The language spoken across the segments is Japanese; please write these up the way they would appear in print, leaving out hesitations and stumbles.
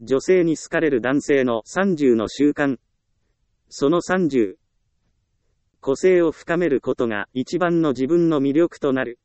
女性に好かれる男性の30の習慣。その30。個性を深めることが一番の自分の魅力となる。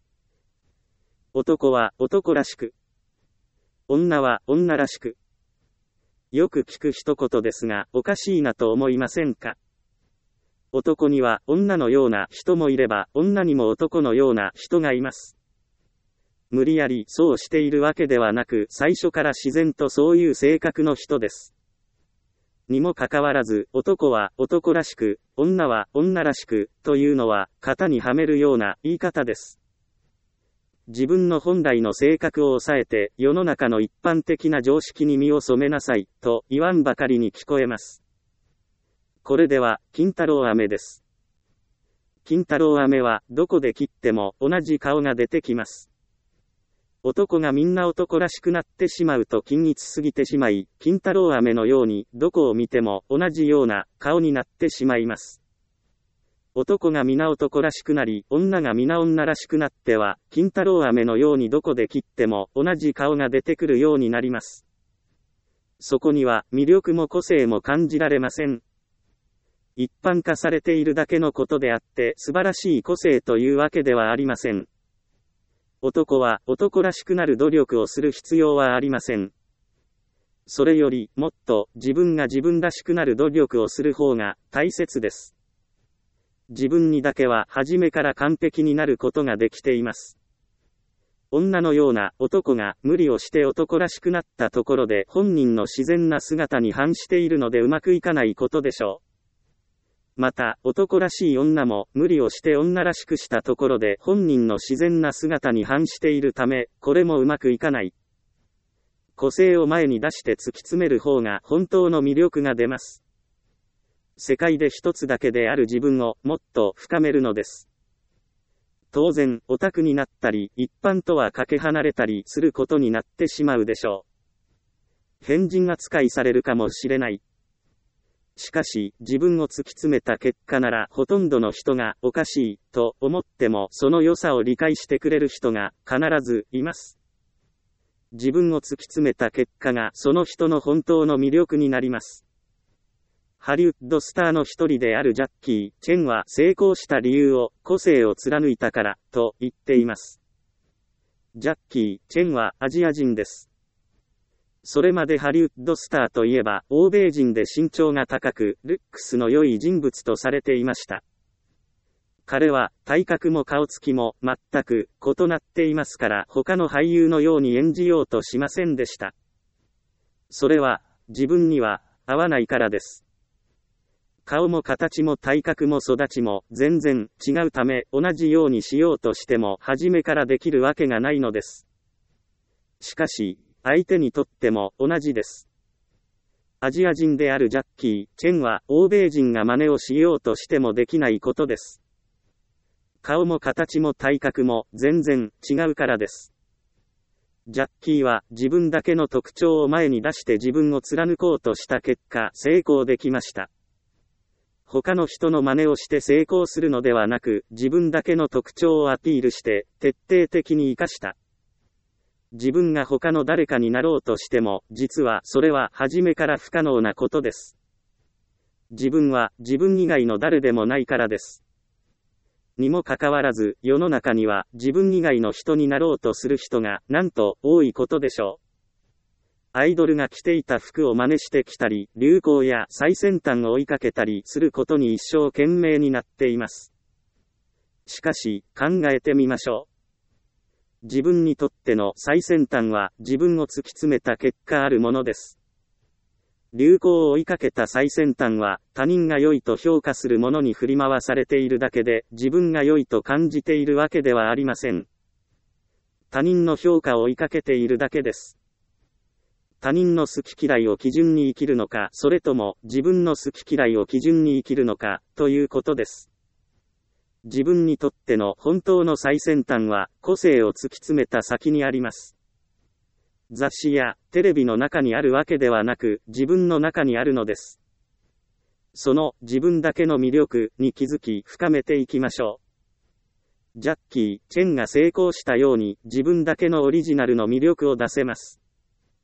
男は男らしく。女は女らしく。よく聞く一言ですが、おかしいなと思いませんか？男には女のような人もいれば、女にも男のような人がいます。無理やりそうしているわけではなく、最初から自然とそういう性格の人です。にもかかわらず、男は男らしく、女は女らしく、というのは、型にはめるような言い方です。自分の本来の性格を抑えて、世の中の一般的な常識に身を染めなさい、と言わんばかりに聞こえます。これでは、金太郎飴です。金太郎飴は、どこで切っても同じ顔が出てきます。男がみんな男らしくなってしまうと均一すぎてしまい、金太郎飴のようにどこを見ても同じような顔になってしまいます。男が皆男らしくなり、女が皆女らしくなっては、金太郎飴のようにどこで切っても同じ顔が出てくるようになります。そこには魅力も個性も感じられません。一般化されているだけのことであって、素晴らしい個性というわけではありません。男は男らしくなる努力をする必要はありません。それよりもっと自分が自分らしくなる努力をする方が大切です。自分にだけは初めから完璧になることができています。女のような男が無理をして男らしくなったところで本人の自然な姿に反しているのでうまくいかないことでしょう。また、男らしい女も無理をして女らしくしたところで本人の自然な姿に反しているため、これもうまくいかない。個性を前に出して突き詰める方が本当の魅力が出ます。世界で一つだけである自分をもっと深めるのです。当然、オタクになったり、一般とはかけ離れたりすることになってしまうでしょう。変人扱いされるかもしれない。しかし、自分を突き詰めた結果なら、ほとんどの人がおかしいと思っても、その良さを理解してくれる人が必ずいます。自分を突き詰めた結果がその人の本当の魅力になります。ハリウッドスターの一人であるジャッキー・チェンは成功した理由を個性を貫いたからと言っています。ジャッキー・チェンはアジア人です。それまでハリウッドスターといえば、欧米人で身長が高く、ルックスの良い人物とされていました。彼は、体格も顔つきも、全く、異なっていますから、他の俳優のように演じようとしませんでした。それは、自分には、合わないからです。顔も形も体格も育ちも、全然、違うため、同じようにしようとしても、初めからできるわけがないのです。しかし、相手にとっても同じです。アジア人であるジャッキー・チェンは欧米人が真似をしようとしてもできないことです。顔も形も体格も全然違うからです。ジャッキーは自分だけの特徴を前に出して自分を貫こうとした結果成功できました。他の人の真似をして成功するのではなく自分だけの特徴をアピールして徹底的に生かした。自分が他の誰かになろうとしても、実はそれは初めから不可能なことです。自分は自分以外の誰でもないからです。にもかかわらず、世の中には自分以外の人になろうとする人がなんと多いことでしょう。アイドルが着ていた服を真似してきたり、流行や最先端を追いかけたりすることに一生懸命になっています。しかし、考えてみましょう。自分にとっての最先端は自分を突き詰めた結果あるものです。流行を追いかけた最先端は他人が良いと評価するものに振り回されているだけで自分が良いと感じているわけではありません。他人の評価を追いかけているだけです。他人の好き嫌いを基準に生きるのか、それとも自分の好き嫌いを基準に生きるのか、ということです。自分にとっての本当の最先端は個性を突き詰めた先にあります。雑誌やテレビの中にあるわけではなく自分の中にあるのです。その自分だけの魅力に気づき深めていきましょう。ジャッキー・チェンが成功したように自分だけのオリジナルの魅力を出せます。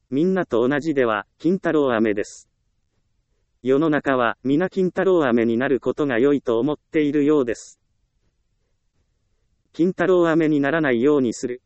みんなと同じでは、金太郎飴です。世の中は、皆金太郎飴になることが良いと思っているようです。金太郎飴にならないようにする。